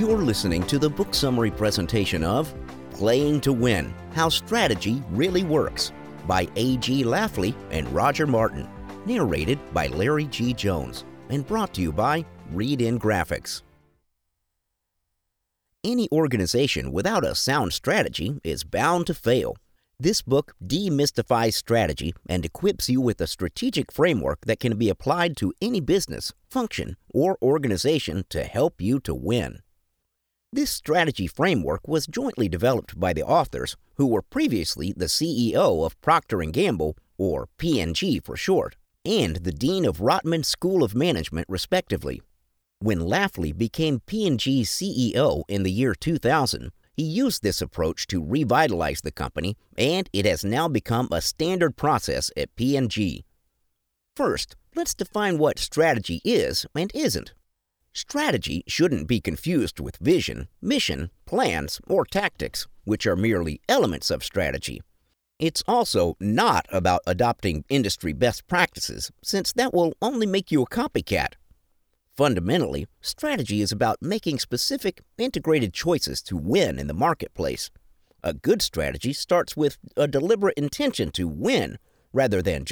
You're listening to the book summary presentation of Playing to Win: How Strategy Really Works by A.G. Lafley and Roger Martin, narrated by Larry G. Jones, and brought to you by Read In Graphics. Any organization without a sound strategy is bound to fail. This book demystifies strategy and equips you with a strategic framework that can be applied to any business, function, or organization to help you to win. This strategy framework was jointly developed by the authors, who were previously the CEO of Procter & Gamble, or P&G for short, and the Dean of Rotman School of Management, respectively. When Lafley became P&G's CEO in the year 2000, he used this approach to revitalize the company, and it has now become a standard process at P&G. First, let's define what strategy is and isn't. Strategy shouldn't be confused with vision, mission, plans, or tactics, which are merely elements of strategy. It's also not about adopting industry best practices, since that will only make you a copycat. Fundamentally, strategy is about making specific, integrated choices to win in the marketplace. A good strategy starts with a deliberate intention to win, rather than